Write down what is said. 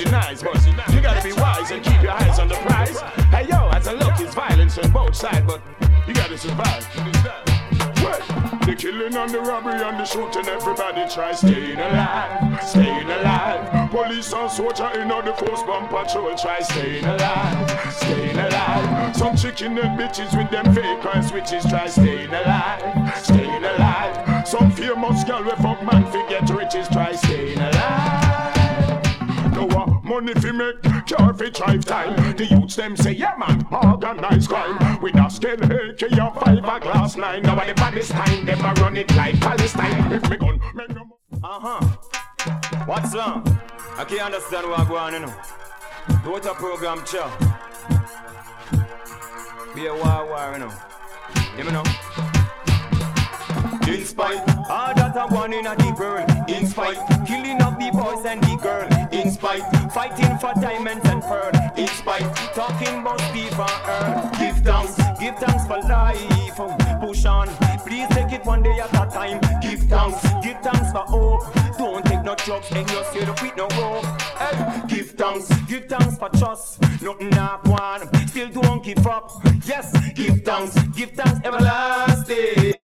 buzzy nice, but you gotta be wise and keep your eyes on the prize. Hey yo, as I look, it's violence on both sides, but you gotta survive. The killing and the robbery and the shooting, everybody try staying alive, staying alive. Police and soldier in all the force bomb patrol try staying alive, staying alive. Some chicken and bitches with them fake and switches try staying alive, staying alive. Some famous girl with fuck man forget riches try staying alive. No money fi make, car fi drive time. The youths them say yeah man, organized crime. With a scale AK or 5 a glass 9. Now the baddest time, them a run it like Palestine. If me gun, make no. What's wrong? I can't understand what go on, you know. Do what a program, chow. Be a war, you know. You know. In spite, all that I want in a the world. In spite, killing of the boys and the girl. In spite, fighting for diamonds and pearl. In spite, talking about Steve and Earl. Give thanks for life. Push on, please take it one day at a time. Give thanks for hope. Don't take no drugs and you're scared of with no rope. Hey, give thanks for trust. Nothing not one, still don't give up. Yes, give thanks everlasting.